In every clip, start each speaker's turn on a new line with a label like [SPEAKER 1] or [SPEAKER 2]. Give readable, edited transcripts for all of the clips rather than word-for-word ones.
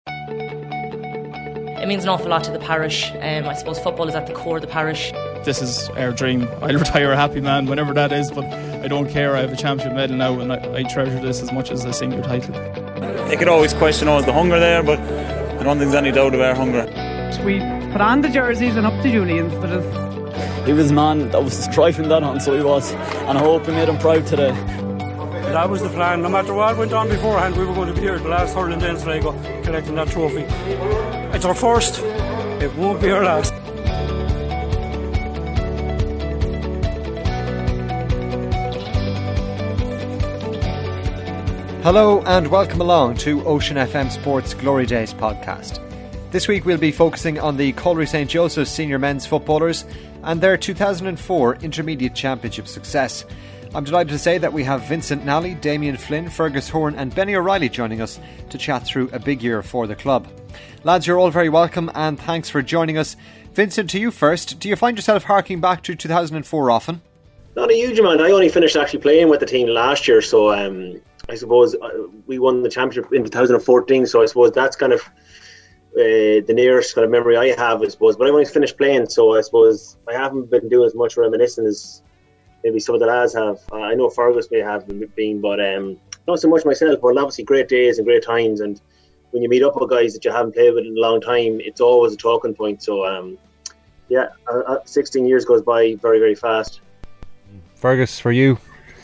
[SPEAKER 1] It means an awful lot to the parish. I suppose football is at the core of the parish.
[SPEAKER 2] This is our dream. I'll retire a happy man whenever that is, but I don't care. I have a championship medal now and I treasure this as much as a senior title.
[SPEAKER 3] They could always question the hunger there, but I don't think there's any doubt of our hunger.
[SPEAKER 4] We put on the jerseys and up to Julian's for us.
[SPEAKER 5] He was a man that was striving that on, so he was, and I hope we made him proud today.
[SPEAKER 6] That was the plan. No matter what went on beforehand, we were going to be here at the last hurling day in Sligo collecting that trophy. It's our first, it won't be our last.
[SPEAKER 7] Hello and welcome along to Ocean FM Sports Glory Days podcast. This week we'll be focusing on the Colliery St Joseph's senior men's footballers and their 2004 Intermediate Championship success. I'm delighted to say that we have Vincent Nally, Damien Flynn, Fergus Horn and Benny O'Reilly joining us to chat through a big year for the club. Lads, you're all very welcome and thanks for joining us. Vincent, to you first. Do you find yourself harking back to 2004 often?
[SPEAKER 8] Not a huge amount. I only finished actually playing with the team last year, so I suppose we won the championship in 2014, so I suppose that's kind of the nearest kind of memory I have, I suppose. But I've only finished playing, so I suppose I haven't been doing as much reminiscing as maybe some of the lads have. I know Fergus may have been, but not so much myself. But obviously great days and great times, and when you meet up with guys that you haven't played with in a long time, it's always a talking point. So 16 years goes by very, very fast.
[SPEAKER 7] Fergus, for you?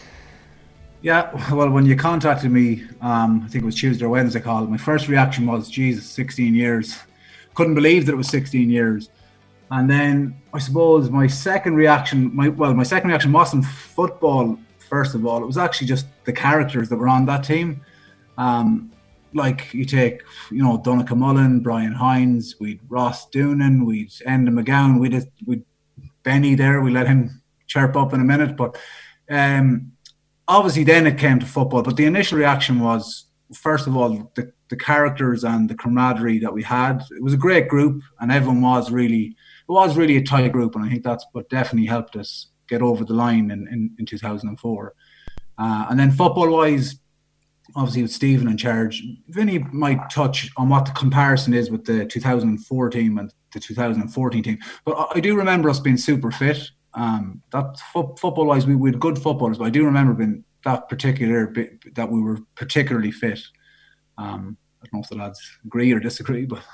[SPEAKER 9] Yeah, well, when you contacted me, I think it was Tuesday or Wednesday call, my first reaction was, Jesus, 16 years. Couldn't believe that it was 16 years. And then I suppose my second reaction wasn't football, first of all. It was actually just the characters that were on that team. Like you take, Donncha Mullen, Brian Hines, we'd Ross Doonan, we'd Enda McGowan, we'd Benny there, we let him chirp up in a minute. But obviously then it came to football. But the initial reaction was, first of all, the characters and the camaraderie that we had. It was a great group and everyone was really a tight group, and I think that's what definitely helped us get over the line in 2004. And then football-wise, obviously with Stephen in charge, Vinny might touch on what the comparison is with the 2004 team and the 2014 team. But I do remember us being super fit. That football-wise, we had good footballers, but I do remember being that particular bit that we were particularly fit. I don't know if the lads agree or disagree, but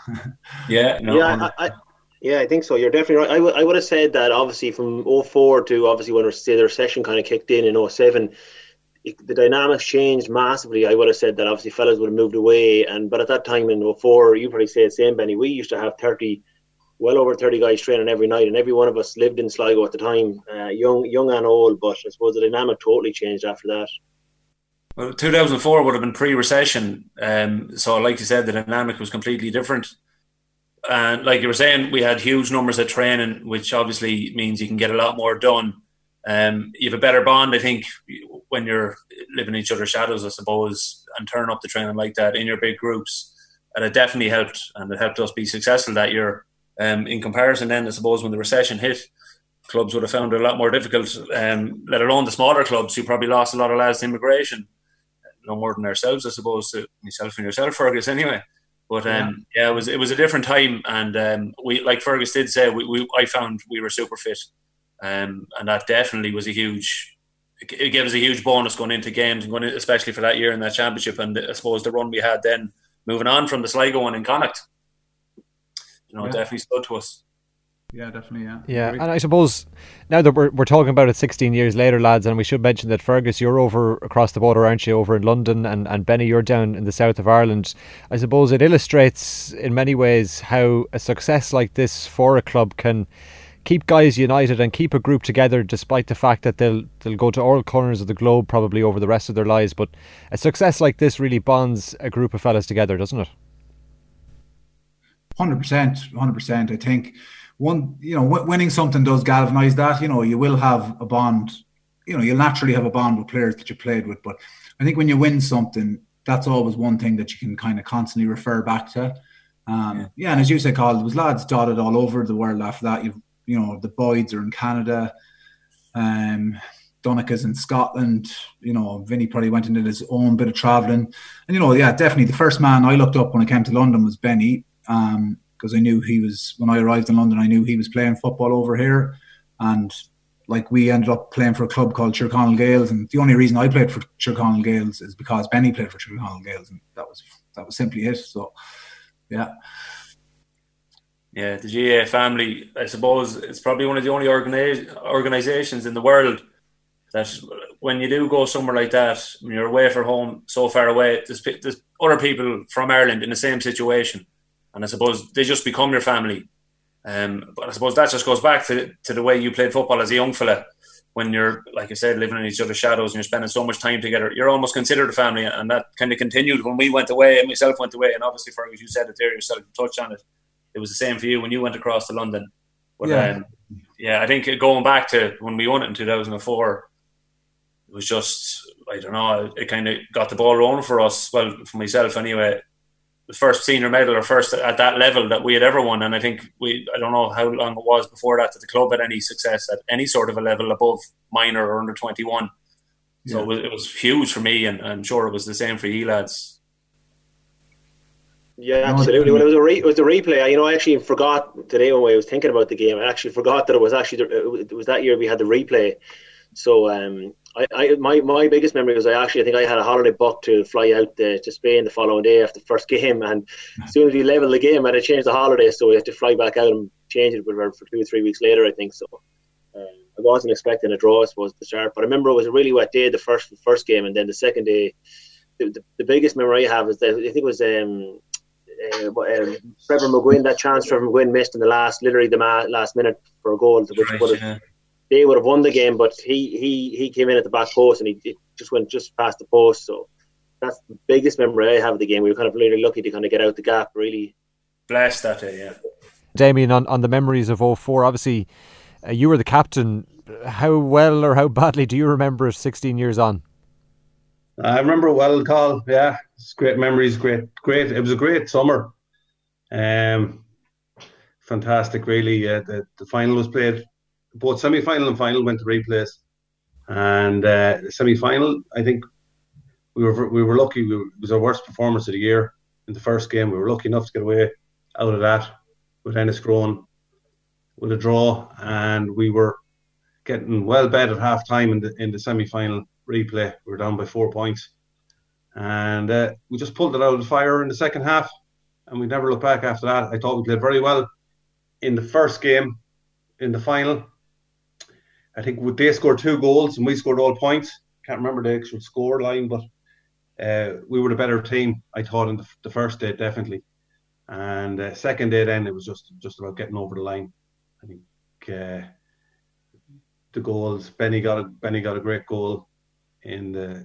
[SPEAKER 8] I think so. You're definitely right. I would have said that obviously from 04 to obviously when their session kind of kicked in 07, the dynamics changed massively. I would have said that obviously fellas would have moved away, but at that time in 04, you probably say the same, Benny. We used to have well over 30 guys training every night, and every one of us lived in Sligo at the time, young and old. But I suppose the dynamic totally changed after that.
[SPEAKER 10] Well, 2004 would have been pre-recession, so like you said, the dynamic was completely different. And like you were saying, we had huge numbers at training, which obviously means you can get a lot more done. You have a better bond, I think, when you're living in each other's shadows, I suppose, and turn up the training like that in your big groups. And it definitely helped, and it helped us be successful that year. In comparison then, I suppose, when the recession hit, clubs would have found it a lot more difficult, let alone the smaller clubs who probably lost a lot of lads to immigration. No more than ourselves, I suppose, myself and yourself, Fergus, anyway. But it was a different time, and we, like Fergus did say, I found we were super fit, and that definitely was it gave us a huge bonus going into games, and especially for that year in that championship, and I suppose the run we had then, moving on from the Sligo one in Connacht, it definitely stood to us.
[SPEAKER 9] Yeah, definitely, yeah.
[SPEAKER 7] Yeah, and I suppose now that we're talking about it 16 years later, lads, and we should mention that Fergus, you're over across the border, aren't you, over in London, and Benny, you're down in the south of Ireland. I suppose it illustrates in many ways how a success like this for a club can keep guys united and keep a group together, despite the fact that they'll go to all corners of the globe probably over the rest of their lives. But a success like this really bonds a group of fellas together, doesn't it?
[SPEAKER 9] 100%. I think winning something does galvanise that. You will have a bond. You'll naturally have a bond with players that you played with. But I think when you win something, that's always one thing that you can kind of constantly refer back to. And as you said, Carl, there was lads dotted all over the world after that. The Boyds are in Canada. Donnacha's in Scotland. Vinny probably went and did his own bit of travelling. And, definitely the first man I looked up when I came to London was Benny, because I knew when I arrived in London, I knew he was playing football over here. And we ended up playing for a club called Tyrconnell Gales, and the only reason I played for Tyrconnell Gales is because Benny played for Tyrconnell Gales, and that was simply it. So, yeah.
[SPEAKER 10] Yeah, the GAA family, I suppose, it's probably one of the only organisations in the world that when you do go somewhere like that, when you're away from home, so far away, there's other people from Ireland in the same situation. And I suppose they just become your family. But I suppose that just goes back to the way you played football as a young fella. When you're, like I said, living in each other's shadows and you're spending so much time together, you're almost considered a family. And that kind of continued when we went away and myself went away. And obviously, Fergus, you said it there yourself, you touched on it. It was the same for you when you went across to London. But I think going back to when we won it in 2004, it was just, I don't know, it kind of got the ball rolling for us. Well, for myself anyway. The first senior medal or first at that level that we had ever won. And I think I don't know how long it was before that the club had any success at any sort of a level above minor or under 21. Yeah. So it was huge for me, and I'm sure it was the same for you lads.
[SPEAKER 8] Yeah, absolutely. Well, it was a replay. I actually forgot today when I was thinking about the game. I actually forgot that it was that year we had the replay. So my biggest memory was I think I had a holiday booked to fly out to Spain the following day after the first game, and as soon as we levelled the game, I had to change the holiday, so we had to fly back out and change it for 2 or 3 weeks later, I think. So I wasn't expecting a draw, I suppose, to start, but I remember it was a really wet day the first game, and then the second day, the biggest memory I have is that I think it was Trevor McGuinn, that chance Trevor McGuinn missed in the last minute for a goal, they would have won the game, but he came in at the back post and he just went just past the post. So that's the biggest memory I have of the game. We were kind of really lucky to kind of get out the gap, really.
[SPEAKER 10] Blessed that day, yeah.
[SPEAKER 7] Damien, on the memories of 04, obviously you were the captain. How well or how badly do you remember it 16 years on?
[SPEAKER 11] I remember it well, Carl. Yeah, it's great memories, great. It was a great summer. Fantastic, really. The final was played. Both semi-final and final went to replays, and the semi-final, I think we were lucky. It was our worst performance of the year in the first game. We were lucky enough to get away out of that with Enniscrone with a draw, and we were getting well bet at half time in the semi-final replay. We were down by 4 points, and we just pulled it out of the fire in the second half, and we never looked back after that. I thought we played very well in the first game in the final. I think they scored 2 goals and we scored all points. Can't remember the actual score line, but we were the better team, I thought, in the first day, definitely. And second day, then it was just about getting over the line. I think the goals. Benny got a great goal in the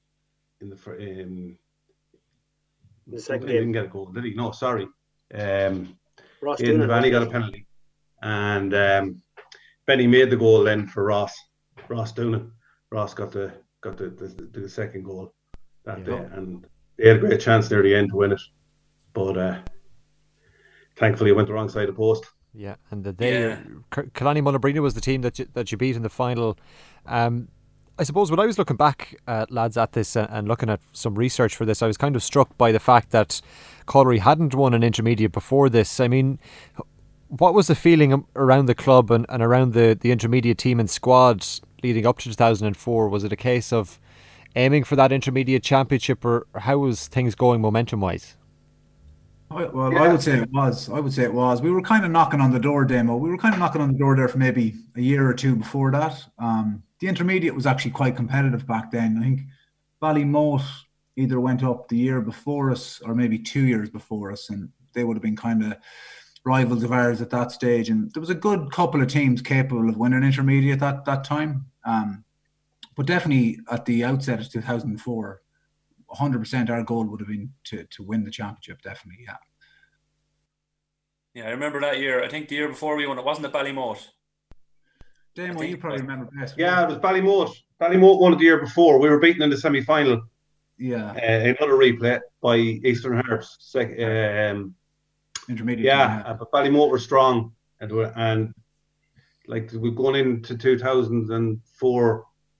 [SPEAKER 8] second
[SPEAKER 11] game. He didn't get a goal, did he? No, sorry.
[SPEAKER 8] Ross
[SPEAKER 11] Benny got a penalty, and Benny made the goal then for Ross Doonan. Ross got the second goal that day, and they had a great chance near the end to win it, but thankfully it went the wrong side of the post.
[SPEAKER 7] Yeah, and Killarney Mullabrina was the team that you beat in the final. I suppose when I was looking back, lads, at this and looking at some research for this, I was kind of struck by the fact that Colliery hadn't won an intermediate before this. I mean, what was the feeling around the club and around the intermediate team and squad leading up to 2004? Was it a case of aiming for that intermediate championship, or how was things going momentum-wise?
[SPEAKER 9] I would say it was. We were kind of knocking on the door, Damo. We were kind of knocking on the door there for maybe a year or two before that. The intermediate was actually quite competitive back then. I think Ballymote either went up the year before us or maybe 2 years before us, and they would have been kind of rivals of ours at that stage. And there was a good couple of teams capable of winning intermediate at that time. But definitely at the outset of 2004, 100% our goal would have been to win the championship, definitely, yeah.
[SPEAKER 10] Yeah, I remember that year. I think the year before we won it, wasn't it Ballymote?
[SPEAKER 9] Damo, you probably remember best.
[SPEAKER 11] Yeah, it was Ballymote. Ballymote won it the year before. We were beaten in the semi-final.
[SPEAKER 9] Yeah.
[SPEAKER 11] Another replay by Eastern Hearts.
[SPEAKER 9] Intermediate.
[SPEAKER 11] Yeah, but Ballymote were strong. And like we've gone into 2004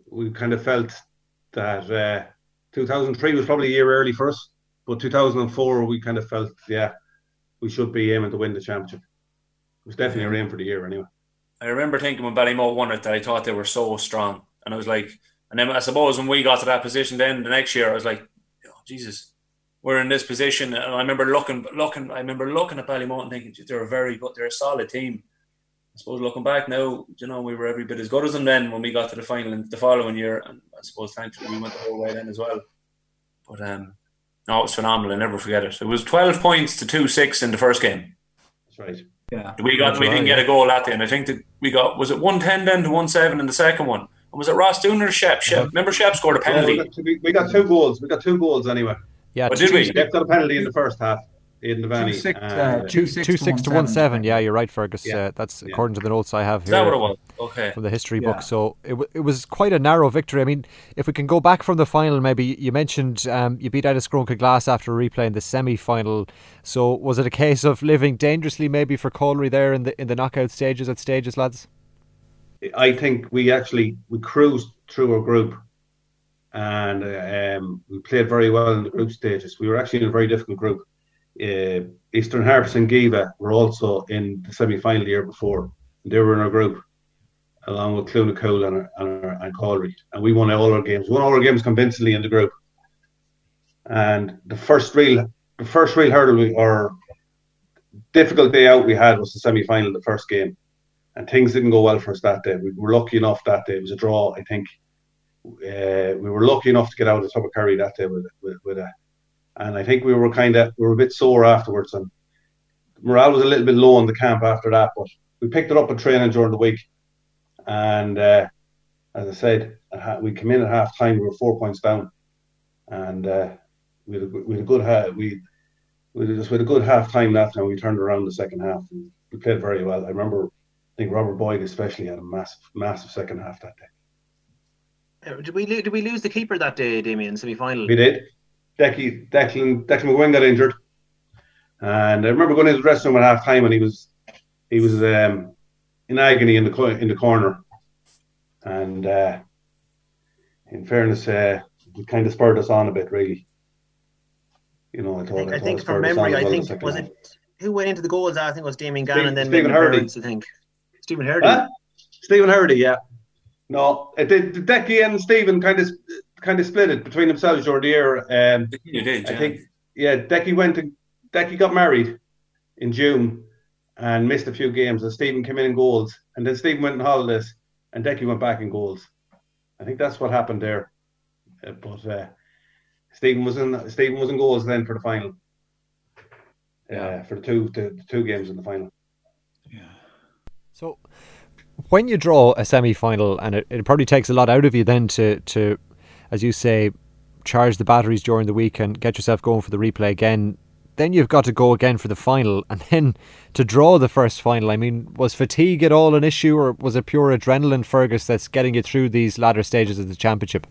[SPEAKER 11] we kind of felt that 2003 was probably a year early for us, but 2004 we kind of felt, we should be aiming to win the championship. It was definitely our aim for the year anyway.
[SPEAKER 10] I remember thinking when Ballymote won it that I thought they were so strong, and I was like, and then I suppose when we got to that position, then the next year I was like, oh, Jesus, we're in this position, and I remember looking at Ballymote and thinking they're a solid team. I suppose looking back now, we were every bit as good as them then when we got to the final in the following year, and I suppose thankfully we went the whole way then as well. But no, it was phenomenal. I never forget it. It was 12 points to 2-6 in the first game.
[SPEAKER 11] That's right.
[SPEAKER 9] Yeah,
[SPEAKER 10] we didn't get a goal that day, and I think that we got, was it 110 then to 1-7 in the second one? And was it Ross Dooner or Shep? Remember Shep scored a penalty.
[SPEAKER 11] We got 2 goals. We got 2 goals anyway.
[SPEAKER 7] Yeah,
[SPEAKER 10] did we?
[SPEAKER 11] Shep got a penalty in the first half. In the
[SPEAKER 7] 2-6 to 1-7. Yeah, you're right, Fergus. That's according to the notes I have here.
[SPEAKER 10] Is that what it was? Okay.
[SPEAKER 7] From the history book. So it was quite a narrow victory. I mean, if we can go back from the final, maybe you mentioned you beat Enniscrone Glass after replaying the semi-final. So was it a case of living dangerously maybe for Colry there in the knockout stages, lads?
[SPEAKER 11] I think we cruised through our group, and we played very well in the group stages. We were actually in a very difficult group. Eastern Harps and Giva were also in the semi-final the year before. They were in our group, along with Clunacool and Colry, and we won all our games. We won all our games convincingly in the group. And the first real hurdle or difficult day out we had was the semi-final, the first game, and things didn't go well for us that day. We were lucky enough that day. It was a draw, I think. We were lucky enough to get out of Tubbercurry that day with a. And I think we were a bit sore afterwards, and morale was a little bit low in the camp after that. But we picked it up in training during the week, and as I said, we came in at half time. We were 4 points down, and we had a good half time that time. We turned around the second half, and we played very well. I think Robert Boyd especially had a massive second half that day.
[SPEAKER 8] Did we lose the keeper that day, Damien, semi-final?
[SPEAKER 11] We did. Declan McGuinn got injured, and I remember going into the dressing room at half time, and he was in agony in the corner. And in fairness, it kind of spurred us on a bit, really.
[SPEAKER 8] I think from memory, was it who went into the goals? I think it was Damien Gannon and then
[SPEAKER 11] Stephen Hurdy.
[SPEAKER 8] I think Stephen Hurdy.
[SPEAKER 11] Stephen Hurdy, yeah. No, Decky and Stephen kind of split it between themselves during the year.
[SPEAKER 10] You did,
[SPEAKER 11] I think. Yeah, Decky got married in June and missed a few games, and Stephen came in goals, and then Stephen went on holidays, and Decky went back in goals. I think that's what happened there. But Stephen was in goals then for the final. For the two games in the final.
[SPEAKER 7] Yeah. So when you draw a semi-final, and it probably takes a lot out of you then to, as you say, charge the batteries during the week and get yourself going for the replay again. Then you've got to go again for the final, and then to draw the first final. I mean, was fatigue at all an issue, or was it pure adrenaline, Fergus, that's getting you through these latter stages of the championship?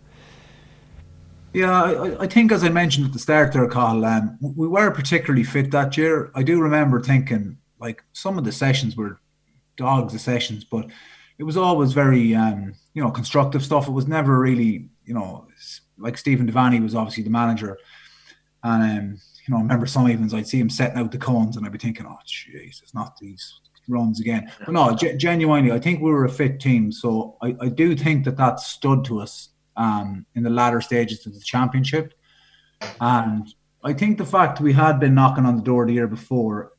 [SPEAKER 9] Yeah, I think, as I mentioned at the start there, Carl, we were particularly fit that year. I do remember thinking, like, some of the sessions were dogs of sessions, but it was always very, constructive stuff. It was never really, like Stephen Devaney was obviously the manager, and I remember some evenings I'd see him setting out the cones, and I'd be thinking, oh, jeez, it's not these runs again. But no, genuinely, I think we were a fit team, so I do think that stood to us in the latter stages of the championship. And I think the fact we had been knocking on the door the year before,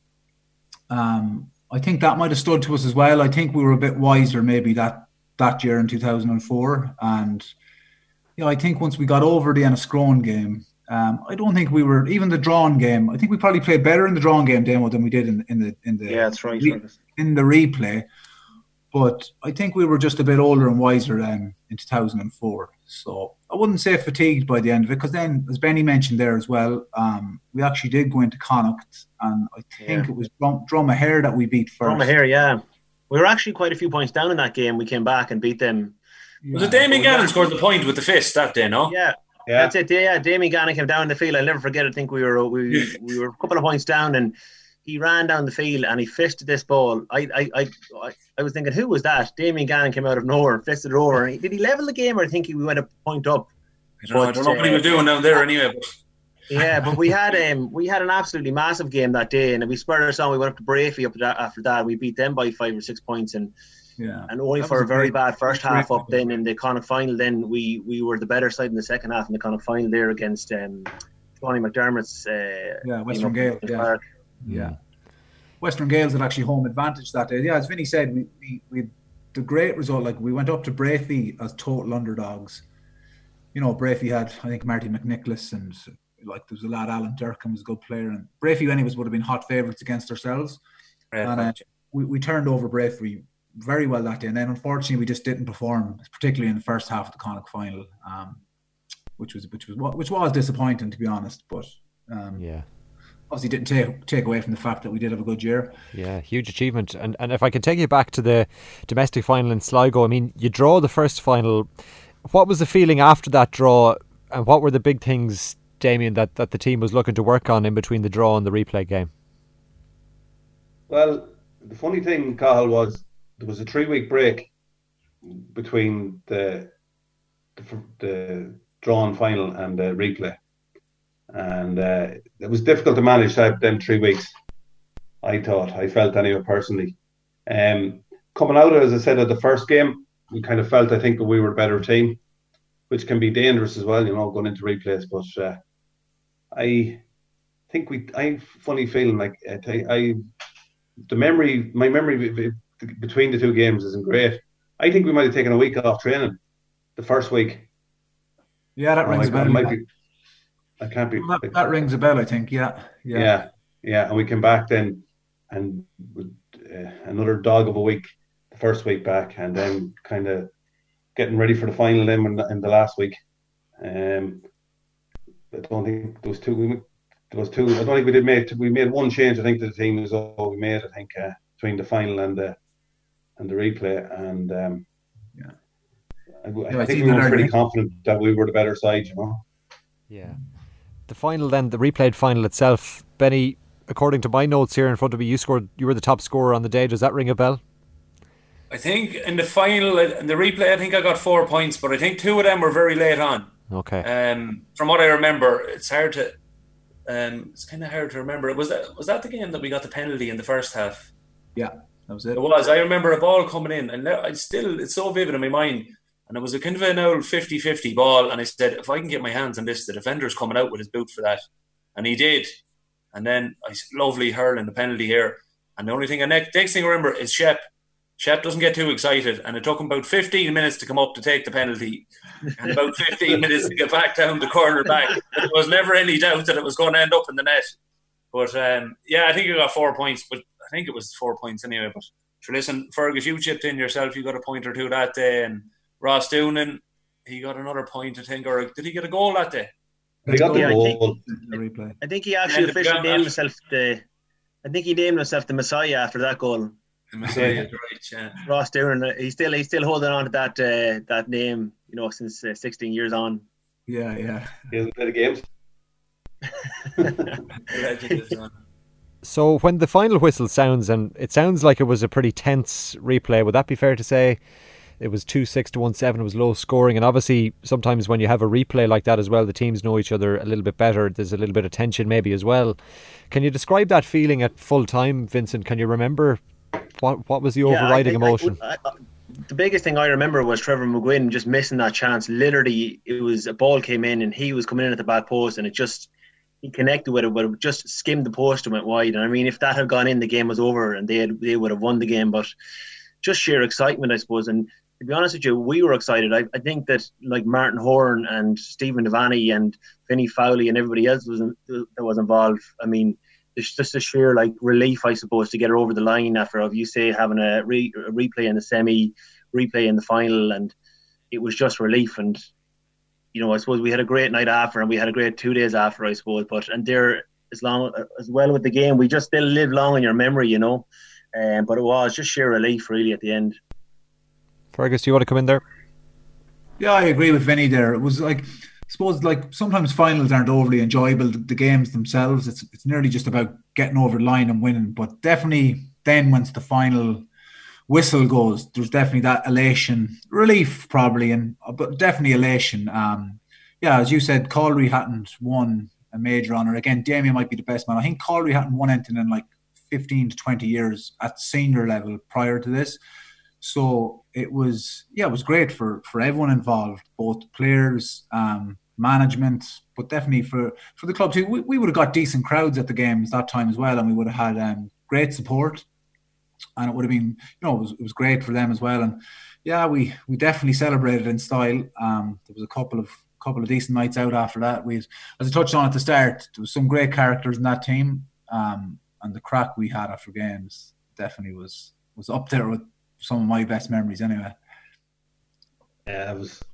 [SPEAKER 9] I think that might have stood to us as well. I think we were a bit wiser maybe that year in 2004. And I think once we got over the Enniscrone game, I don't think we were, even the drawn game, I think we probably played better in the drawn game demo than we did in the
[SPEAKER 8] yeah, that's right,
[SPEAKER 9] in the replay. But I think we were just a bit older and wiser then in 2004. So I wouldn't say fatigued by the end of it, because then, as Benny mentioned there as well, we actually did go into Connacht, and I think it was Dromahair that we beat first.
[SPEAKER 8] Dromahair, yeah. We were actually quite a few points down in that game. We came back and beat them.
[SPEAKER 10] Was it Damien Gannon scored the point with the fist that day, no?
[SPEAKER 8] Yeah. That's it. Yeah, Damien Gannon came down the field. I'll never forget it. I think we were a couple of points down, and he ran down the field and he fisted this ball. I was thinking, who was that? Damien Gannon came out of nowhere and fisted it over. And did he level the game, or I think he went a point up?
[SPEAKER 10] I don't know what he was doing down there anyway. But.
[SPEAKER 8] Yeah, but we had an absolutely massive game that day, and we spurred us on. We went up to Brafey after that. We beat them by 5 or 6 points, and only for a very bad first half up. Then in the Connacht final, then we were the better side in the second half in the Connacht final there against Tony McDermott's
[SPEAKER 9] Western Gale. Yeah. Western Gales had actually home advantage that day. Yeah, as Vinny said, we the great result. Like, we went up to Brafey as total underdogs. You know, Brafey had, I think, Marty McNicholas, and like there was a lad, Alan Durkin was a good player, and Brafey anyways would have been hot favourites against ourselves. We turned over Brafey very well that day, and then unfortunately we just didn't perform, particularly in the first half of the Connacht final, which was disappointing, to be honest. But obviously didn't take away from the fact that we did have a good year.
[SPEAKER 7] Yeah, huge achievement. And if I could take you back to the domestic final in Sligo, I mean, you draw the first final. What was the feeling after that draw, and what were the big things, Damien, that the team was looking to work on in between the draw and the replay game?
[SPEAKER 11] Well, the funny thing, Cathal, was there was a 3-week break between the drawn final and the replay. And it was difficult to manage that them 3 weeks, I felt anyway, personally. Coming out, as I said, at the first game, we kind of felt, I think, that we were a better team, which can be dangerous as well, you know, going into replays. But I think I'm funny feeling like my memory between the two games isn't great. I think we might have taken a week off training the first week.
[SPEAKER 9] Yeah, that rings a bell.
[SPEAKER 11] I can't be.
[SPEAKER 9] That rings a bell, I think. Yeah.
[SPEAKER 11] And we came back then, and another dog of a week, the first week back, and then kind of getting ready for the final then in the last week. I don't think there was two. I don't think we did we made one change. I think to the team was all we made. I think between the final and the replay, and I think we were pretty confident that we were the better side. You know.
[SPEAKER 7] Yeah. The final then, the replayed final itself, Benny, according to my notes here in front of me, you were the top scorer on the day. Does that ring a bell?
[SPEAKER 10] I think in the final, in the replay, I think I got 4 points, but I think 2 of them were very late on.
[SPEAKER 7] Okay.
[SPEAKER 10] From what I remember, it's kind of hard to remember. Was that the game that we got the penalty in the first half?
[SPEAKER 9] Yeah, that was it.
[SPEAKER 10] It was. I remember a ball coming in, and it's so vivid in my mind. And it was a kind of an old 50-50 ball. And I said, if I can get my hands on this, the defender's coming out with his boot for that. And he did. And then I said, lovely hurling the penalty here. And the only thing, next thing I remember is Shep. Shep doesn't get too excited. And it took him about 15 minutes to come up to take the penalty. And about 15 minutes to get back down the corner back. There was never any doubt that it was going to end up in the net. But I think you got 4 points. But I think it was 4 points anyway. But sure, listen, Fergus, you chipped in yourself. You got a point or two that day. And Ross Doonan, he got another point, I think, or did he get a goal that day?
[SPEAKER 11] He got the goal.
[SPEAKER 8] I think he actually officially named himself the Messiah after that goal.
[SPEAKER 10] The Messiah, right? Yeah.
[SPEAKER 8] Ross Doonan, he's still holding on to that name, you know, since 16 years on.
[SPEAKER 9] Yeah.
[SPEAKER 11] He hasn't played the games.
[SPEAKER 7] So when the final whistle sounds, and it sounds like it was a pretty tense replay, would that be fair to say? It was 2-6 to 1-7. It was low scoring, and obviously sometimes when you have a replay like that as well, the teams know each other a little bit better. There's a little bit of tension maybe as well. Can you describe that feeling at full time, Vincent? Can you remember what was the overriding emotion?
[SPEAKER 8] The biggest thing I remember was Trevor McGuinn just missing that chance. Literally, it was a ball came in and he was coming in at the back post, and he connected with it, but it just skimmed the post and went wide. And I mean, if that had gone in, the game was over and they would have won the game. But just sheer excitement, I suppose. And to be honest with you, we were excited. I think that like Martin Horan and Stephen Devaney and Vinnie Fowley and everybody else that was involved. I mean, it's just a sheer like relief, I suppose, to get her over the line after, if you say, having a replay in the semi, replay in the final, and it was just relief. And you know, I suppose we had a great night after, and we had a great 2 days after, I suppose. But as well with the game, we just still live long in your memory, you know. But it was just sheer relief, really, at the end.
[SPEAKER 7] Fergus, do you want to come in there?
[SPEAKER 9] Yeah, I agree with Vinny there. It was like suppose like sometimes finals aren't overly enjoyable. The games themselves, it's nearly just about getting over the line and winning. But definitely then once the final whistle goes, there's definitely that elation, relief probably, but definitely elation. As you said, Colry hadn't won a major honour. Again, Damien might be the best man. I think Colry hadn't won anything in like 15 to 20 years at senior level prior to this. So it was great for everyone involved, both players, management, but definitely for the club too. We would have got decent crowds at the games that time as well, and we would have had great support, and it would have been, it was great for them as well. And we definitely celebrated in style. There was a couple of decent nights out after that. As I touched on at the start, there was some great characters in that team, and the crack we had after games definitely was up there with some of my best memories anyway.
[SPEAKER 11] Yeah, it was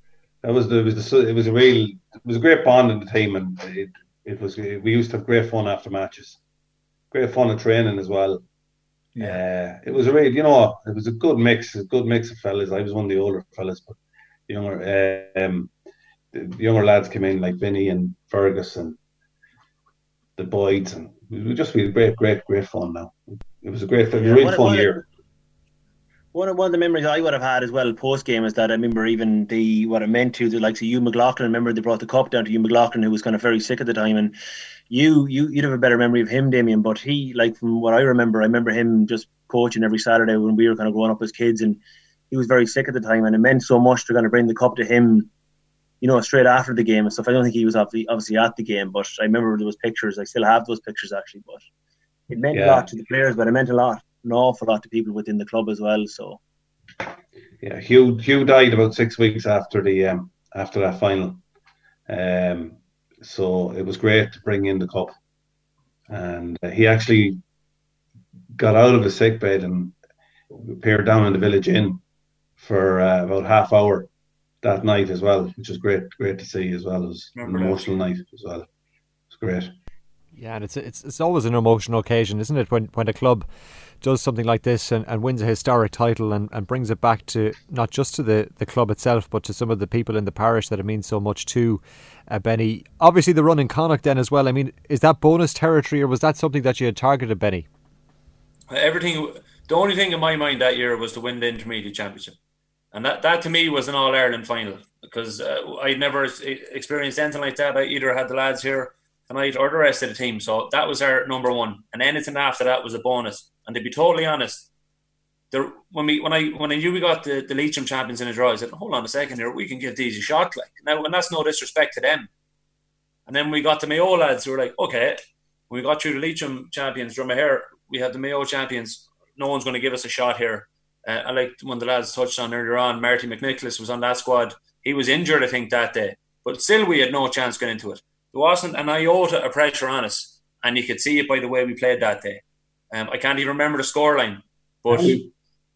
[SPEAKER 11] a great bond in the team, and we used to have great fun after matches, great fun at training as well. Yeah, it was it was a good mix of fellas. I was one of the older fellas, but the younger lads came in like Vinny and Fergus and the Boyds, and we had great fun. Now it was a real fun year.
[SPEAKER 8] One of the memories I would have had as well post game is that I remember even what it meant to the likes of Hugh McLaughlin. I remember they brought the cup down to Hugh McLaughlin, who was kind of very sick at the time, and you'd have a better memory of him, Damien. But he, like from what I remember him just coaching every Saturday when we were kind of growing up as kids, and he was very sick at the time, and it meant so much to kind of bring the cup to him, straight after the game and stuff. I don't think he was obviously at the game, but I remember there was pictures. I still have those pictures actually, but it meant a lot to the players, but it meant an awful lot to people within the club as well. So
[SPEAKER 11] Hugh died about 6 weeks after that final, so it was great to bring in the cup, and he actually got out of his sick bed and appeared down in the Village Inn for about half hour that night as well, which was great to see as well. It was an emotional night as well. It was great.
[SPEAKER 7] Yeah, and it's always an emotional occasion, isn't it, when a club does something like this and wins a historic title and brings it back to not just to the club itself, but to some of the people in the parish that it means so much to. Benny, obviously the run in Connacht then as well. I mean, is that bonus territory, or was that something that you had targeted, Benny?
[SPEAKER 10] The only thing in my mind that year was to win the Intermediate Championship. And that to me was an All-Ireland final, because I'd never experienced anything like that. I either had the lads here tonight or the rest of the team. So that was our number one. And anything after that was a bonus. And to be totally honest, when I knew we got the Leitrim champions in a draw, I said, hold on a second here, we can give these a shot. Now, and that's no disrespect to them. And then we got the Mayo lads who were like, okay, when we got through the Leitrim champions, Dromahair, we had the Mayo champions. No one's going to give us a shot here. I like one of the lads touched on earlier on, Marty McNicholas was on that squad. He was injured, I think, that day. But still, we had no chance going into it. There wasn't an iota of pressure on us. And you could see it by the way we played that day. I can't even remember the scoreline. But
[SPEAKER 11] we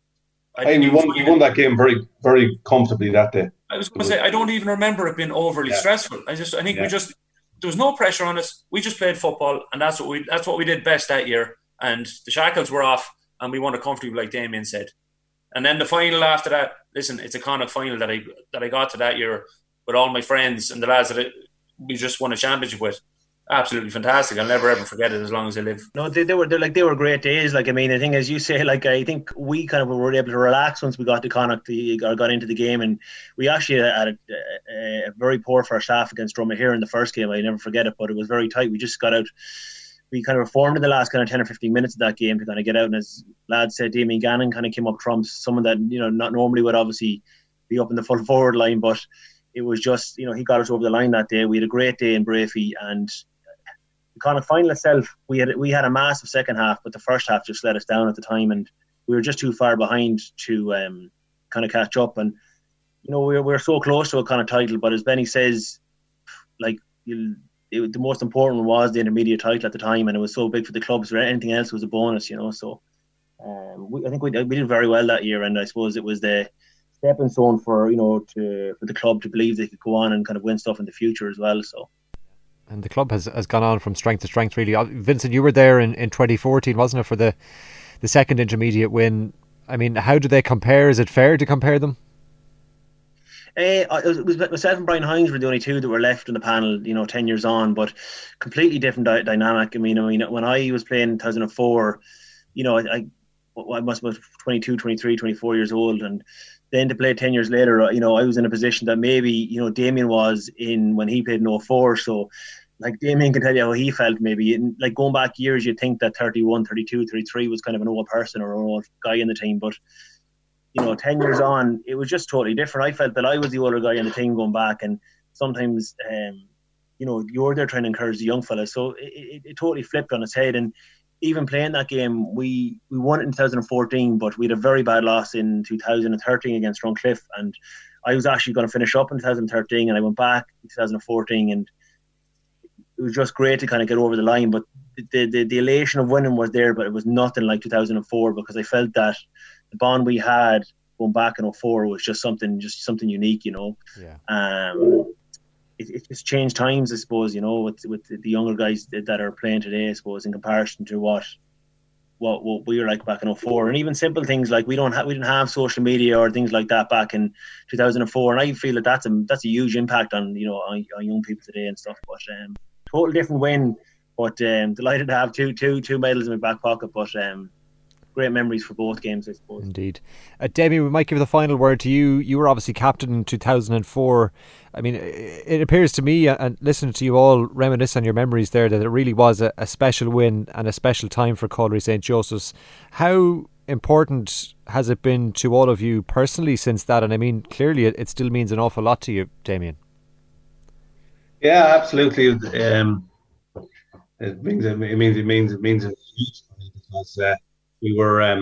[SPEAKER 11] won that game very, very comfortably that day.
[SPEAKER 10] I was going to say, I don't even remember it being overly stressful. I think there was no pressure on us. We just played football, and that's what we did best that year. And the shackles were off, and we won it comfortably, like Damien said. And then the final after that, listen, it's a Connacht final that I got to that year with all my friends and the lads that we just won a championship with. Absolutely fantastic. I'll never ever forget it as long as I live.
[SPEAKER 8] No, they were great days. I mean, the thing is, you say, I think we kind of were able to relax once we got to Connacht, got into the game, and we actually had a very poor first half against Dromahair in the first game. I never forget it, but it was very tight. We just got out. We kind of reformed in the last kind of 10 or 15 minutes of that game to kind of get out. And as lads said, Damien Gannon kind of came up trumps, someone that, not normally would obviously be up in the full forward line, but it was just, he got us over the line that day. We had a great day in Brafey, and the Connacht final itself, we had a massive second half, but the first half just let us down at the time, and we were just too far behind to kind of catch up. And, we're so close to a kind of title, but as Benny says, the most important one was the intermediate title at the time, and it was so big for the clubs. Anything else was a bonus, So I think we did very well that year, and I suppose it was the stepping stone for for the club to believe they could go on and kind of win stuff in the future as well. So,
[SPEAKER 7] and the club has gone on from strength to strength, really. Vincent, you were there in 2014, wasn't it, for the second intermediate win? I mean, how do they compare? Is it fair to compare them?
[SPEAKER 8] It was myself and Brian Hines were the only two that were left in the panel, 10 years on, but completely different dynamic. I mean, when I was playing in 2004, I must have been 22, 23, 24 years old, and then to play 10 years later, I was in a position that maybe, Damien was in when he played in 04, so like Damien can tell you how he felt maybe. Like going back years, you'd think that 31, 32, 33 was kind of an old person or an old guy in the team, but 10 years on, it was just totally different. I felt that I was the older guy in the team going back, and sometimes, you're there trying to encourage the young fellas. So it totally flipped on its head. And even playing that game, we won it in 2014, but we had a very bad loss in 2013 against Drumcliff. And I was actually going to finish up in 2013, and I went back in 2014, and it was just great to kind of get over the line. But the elation of winning was there, but it was nothing like 2004, because I felt that the bond we had going back in 04 was just something unique, Yeah. It just changed times, I suppose, with the younger guys that are playing today, I suppose, in comparison to what we were like back in 04. And even simple things like we didn't have social media or things like that back in 2004. And I feel that that's a huge impact on on young people today and stuff. But total different win. But delighted to have two medals in my back pocket. But great memories for both games, I suppose.
[SPEAKER 7] Indeed. Damien, we might give the final word to you. You were obviously captain in 2004. I mean, it appears to me, and listening to you all reminisce on your memories there, that it really was a special win and a special time for Colliery St. Joseph's. How important has it been to all of you personally since that? And I mean, clearly it still means an awful lot to you, Damien.
[SPEAKER 11] Yeah, absolutely. It means a huge thing, because we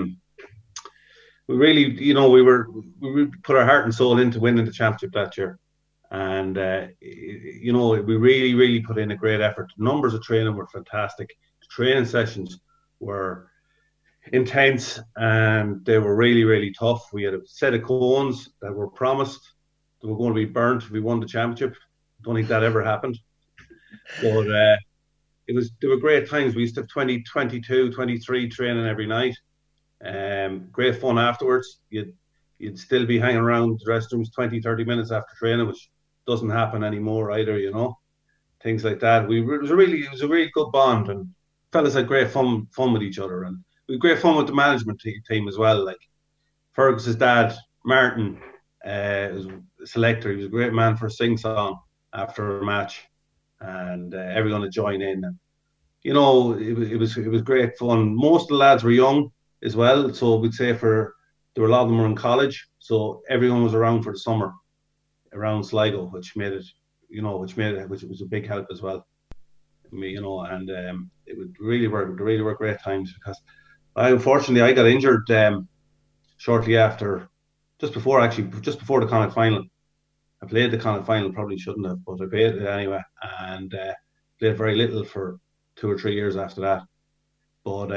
[SPEAKER 11] put our heart and soul into winning the championship that year, and we really put in a great effort. The numbers of training were fantastic. The training sessions were intense, and they were really tough. We had a set of cones that were promised that were going to be burnt if we won the championship. I don't think that ever happened, but there were great times. We used to have 20, 22, 23 training every night. Great fun afterwards. You'd still be hanging around the restrooms 20, 30 minutes after training, which doesn't happen anymore either, things like that. It was a really good bond, and fellas had great fun with each other, and we had great fun with the management team as well. Like Fergus's dad, Martin, was a selector. He was a great man for a sing-song after a match, and everyone would join in, and it was great fun. Most of the lads were young as well, so we'd say there were a lot of them were in college, so everyone was around for the summer around Sligo, which was a big help as well. And it would really were great times, because unfortunately I got injured shortly after, just before the Connacht final. I played the Connacht final, probably shouldn't have, but I played it anyway, and played very little for 2 or 3 years after that. But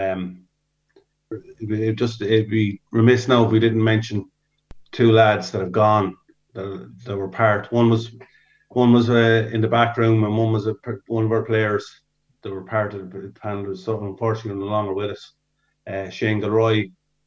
[SPEAKER 11] it'd be remiss now if we didn't mention two lads that have gone that were part. One was in the back room, and one was one of our players that were part of the panel, who's so unfortunately no longer with us. Shane Gilroy,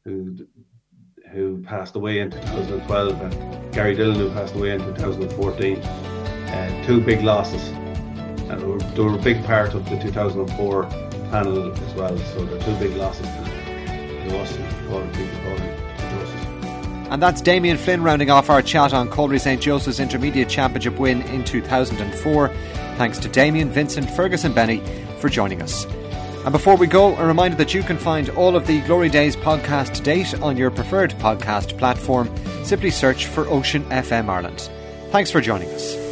[SPEAKER 11] who passed away in 2012, and Gary Dillon, who passed away in 2014. Two big losses, and they were a big part of the 2004 panel as well. So they're two big losses to us and all the people calling Joseph's.
[SPEAKER 7] And that's Damien Flynn rounding off our chat on Colliery St. Joseph's Intermediate Championship win in 2004. Thanks to Damien, Vincent, Fergus and Benny for joining us. And before we go, a reminder that you can find all of the Glory Days podcast to date on your preferred podcast platform. Simply search for Ocean FM Ireland. Thanks for joining us.